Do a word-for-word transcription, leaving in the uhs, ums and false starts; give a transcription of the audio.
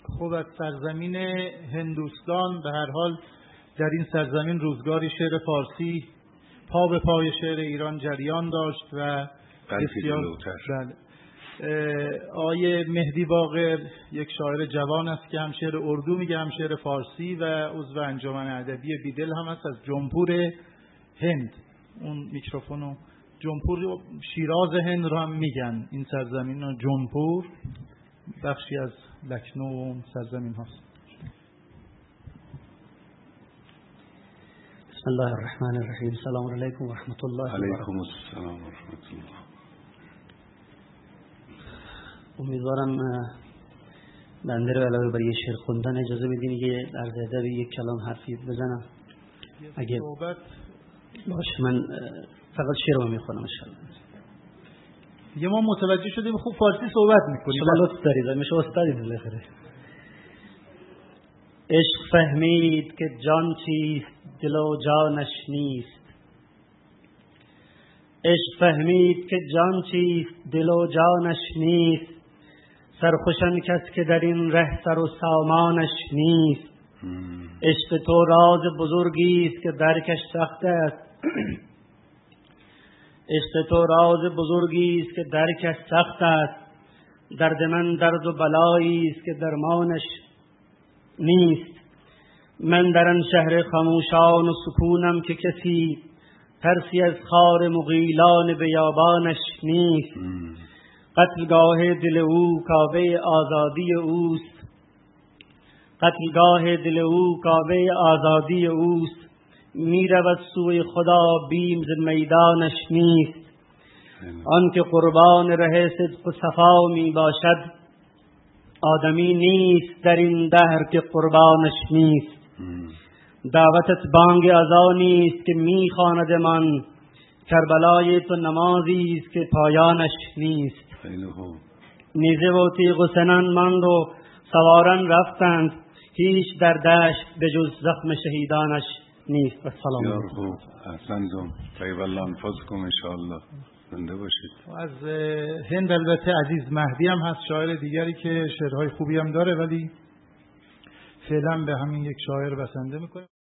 خب از سرزمین هندوستان، به هر حال در این سرزمین روزگاری شعر فارسی پا به پای شعر ایران جریان داشت و بسیار بله. آیه مهدی باقر یک شاعر جوان است که هم شعر اردو میگه هم شعر فارسی و عضو انجمن ادبی بیدل هم است، از جمهور هند. اون میکروفونو جمهور شیراز هند رو هم میگن، این سرزمین رو جمهور، بخشی از لکنو و سرزمین هاست. بسم الله الرحمن الرحیم. سلام علیکم و رحمت الله. علیکم السلام و رحمت الله. امیدوارم بنده رو علاوه بر یه شعر خوندن اجازه بدین که در ادب یک کلام حرفی بزنم. اگه صحبت باشه من فقط شعر رو میخونم ان شاء الله. یه ما متوجه شدیم خوب فارسی صحبت میکنیم. شما لطف دارید، میشه استادی بالاخره. عشق فهمید که جان چیست دل و جانش نیست. عشق فهمید که جان چیست دل و جانش نیست. سرخوشان کس که در این ره سر و سامانش نیست. عشق تو راز بزرگی است که درکش سخت است. عشق تو راز بزرگی است که درکش سخت است. درد من درد و بلایی است که درمانش نیست. من در آن شهر خاموشان و سکونم که کسی ترسی از خار مغیلان بیابانش نیست. قتلگاه دل او کعبه آزادی اوست. قتلگاه دل او کعبه آزادی اوست. می رود سوی خدا بیم ز میدانش نیست. آن که قربان ره صدق و صفا می باشد آدمی نیست در این دهر که قربانش نیست. دعوتت بانگ اذانی است که می خواند من. کربلای تو نمازی است که پایانش نیست. نیزه و تیغ و سنان ماند و سواران رفتند. هیچ در دشت به جز زخم شهیدانش نیست. السلام علیکم. احسنتم. طیب الله انفسکم ان شاء الله. زنده باشید. از هند البته عزیز مهدی هم هست، شاعر دیگری که شعرهای خوبی هم داره، ولی فعلا به همین یک شاعر بسنده میکنه.